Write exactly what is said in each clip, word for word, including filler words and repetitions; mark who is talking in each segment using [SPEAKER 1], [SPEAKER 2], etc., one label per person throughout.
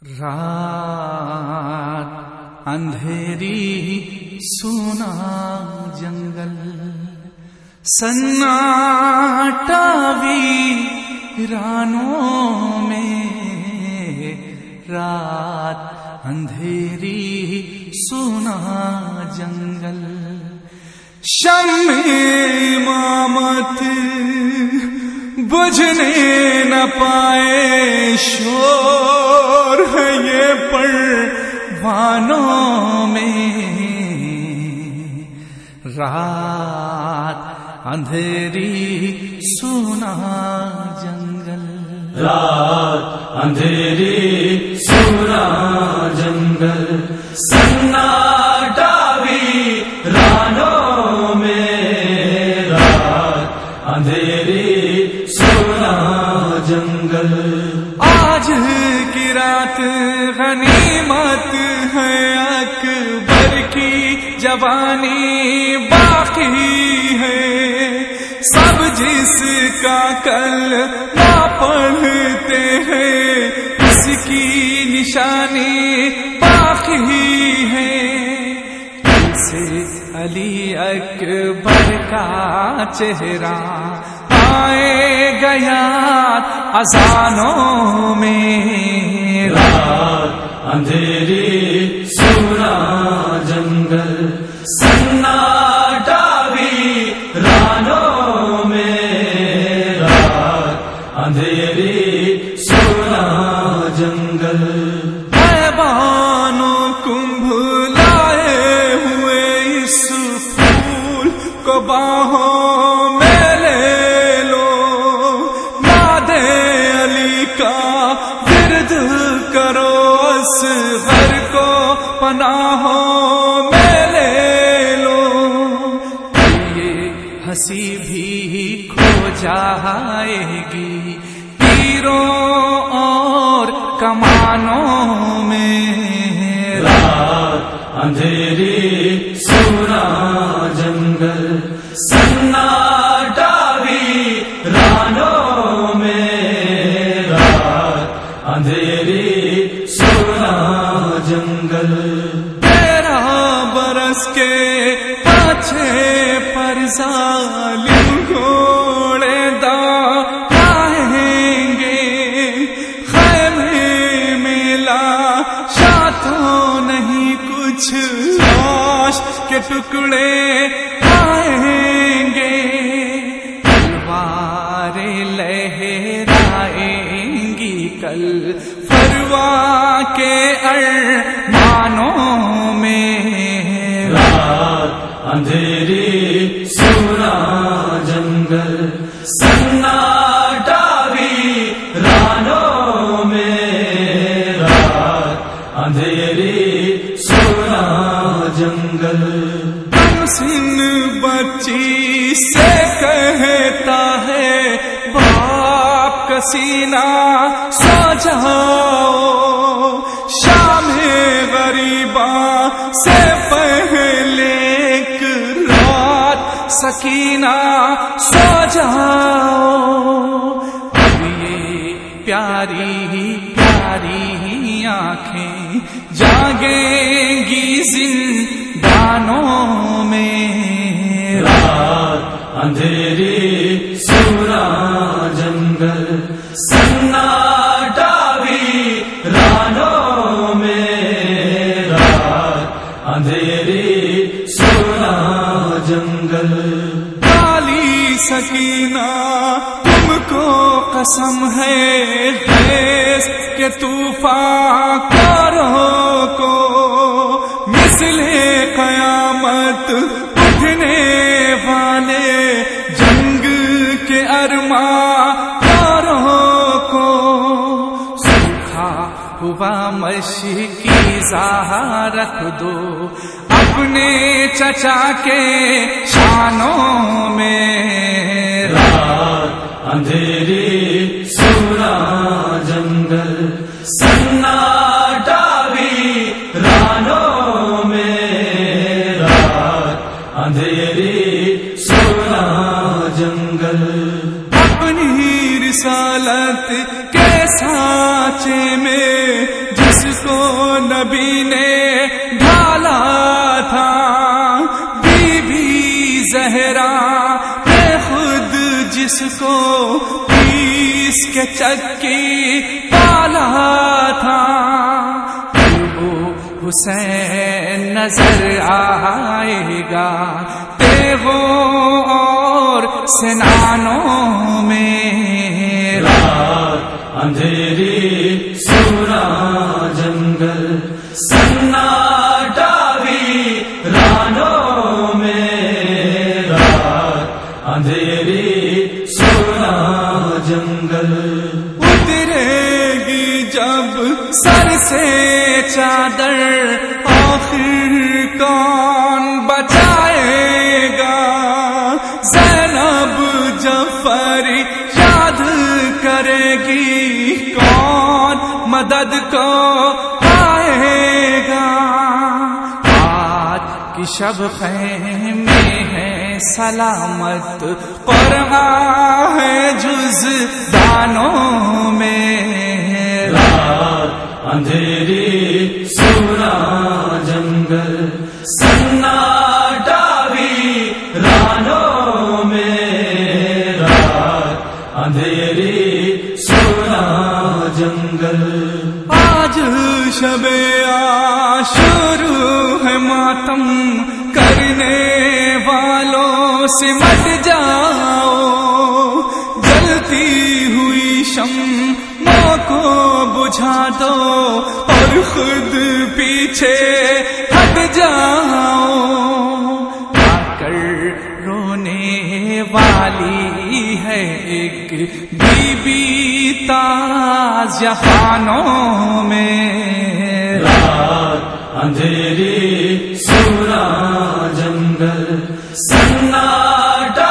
[SPEAKER 1] رات اندھیری سونا جنگل سناٹا ویرانوں میں، رات اندھیری سونا جنگل، شمع امامت بجھنے نہ پائے، شور ہے یہ پروانوں میں، رات اندھیری سونا جنگل،
[SPEAKER 2] رات اندھیری سونا جنگل، سناٹا ویرانوں میں، رات اندھیری سونا جنگل۔
[SPEAKER 1] آج کی رات غنیمت ہے، اکبر کی جوانی باقی ہے، سب جس کا کل نہ پڑھتے ہیں اس کی نشانی باقی ہے، سے علی اکبر کا چہرہ آئے گیا اذانوں میں،
[SPEAKER 2] رات اندھیری سونا جنگل، سناٹا ویرانوں میں، رات اندھیری سونا جنگل۔
[SPEAKER 1] بانو کمبھ لائے ہوئے اس پھول کو باہوں میں لے لو، نادے علی کا ورد کرو، اصغر کو پناہوں میں لے لو، یہ ہنسی بھی کھو جائے گی تیروں اور کمانوں میں،
[SPEAKER 2] رات اندھیری سونا جنگل، سناٹا ویرانوں میں، رات اندھیری سونا جنگل۔
[SPEAKER 1] تیرہ برس کے پاچھے پر ظالم گھوڑے دوڑائیں گے، خیمے میں لاشاں تو نہیں کچھ لاش کے ٹکڑے آئیں گے، تلواریں لہرائیں گی کل فروا کے ارمانوں میں،
[SPEAKER 2] رات اندھیری سونا جنگل، سناٹا ویرانوں میں، رات اندھیری سونا جنگل۔
[SPEAKER 1] سن بچی سے کہتا ہے باپ کا سینہ سو جاؤ، شام غریباں سے پہلے ایک رات سکینہ سو جاؤ، اب یہ پیاری پیاری آنکھیں جاگیں گی زندانوں میں،
[SPEAKER 2] رات اندھیری سونا جنگل، سناٹا ویرانوں میں، رات اندھیری سونا جنگل۔
[SPEAKER 1] کالی سکینہ تم کو قسم ہے خیز کہ طوفان کرو کو، مثل قیامت اٹھنے والے جنگ کے ارماں کرو کو، سوکھا ہوا مشکی زہا رکھ دو اپنے چچا کے شانوں میں،
[SPEAKER 2] رات اندھیری سونا جنگل، سناٹا ویرانوں میں، رات اندھیری سونا جنگل۔ اپنی
[SPEAKER 1] رسالت کے سانچے میں جس یہ چکی پالا تھا، حسین نظر آئے گا تیغوں اور سنانوں میں،
[SPEAKER 2] رات اندھیری سونا جنگل سناٹا ویرانوں میں، رات اندھیری سونا جنگل
[SPEAKER 1] اترے گی جب سر سے چادر، آخر کون بچائے گا؟ زینب جعفر یاد کرے گی، کون مدد کو آئے گا؟ آج کی شب خیمے ہے سلامت، قرآن ہے جز دانوں میں،
[SPEAKER 2] رات اندھیری سونا جنگل سناٹا ویرانوں میں، رات اندھیری سونا جنگل
[SPEAKER 1] آج شب عاشور ہے، ماتم کرنے والوں سے مٹ جاؤ، جلتی ہوئی شمع کو بجھا دو اور خود پیچھے ہٹ جاؤ، آ کر رونے والی ہے ایک بی بی تازیہ خانوں میں،
[SPEAKER 2] رات اندھیری سونا جنگل سناٹا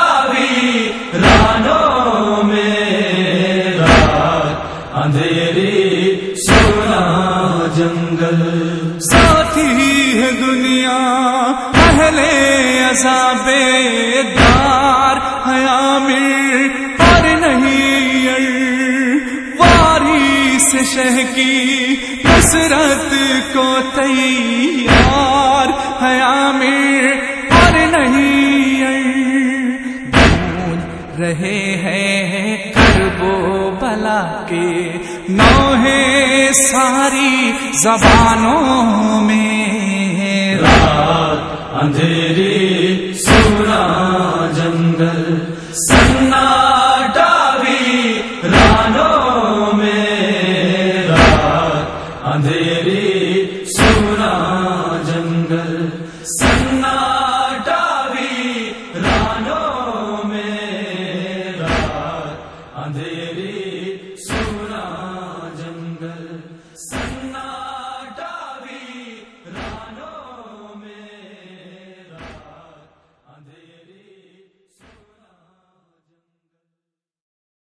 [SPEAKER 2] ویرانوں میں، رات اندھیری سونا جنگل
[SPEAKER 1] ساتھی ہے دنیا اہل عذاب دار، ہے عامر اور نہیں ار، وارث شہ کی نصرت کو تیار، ہے عامر اور نہیں ار، ڈھونڈ رہے ہیں کرب و بلا کے نوحے ساری زبانوں میں،
[SPEAKER 2] رات اندھیری سونا جنگل سناٹا ویرانوں میں، رات اندھیری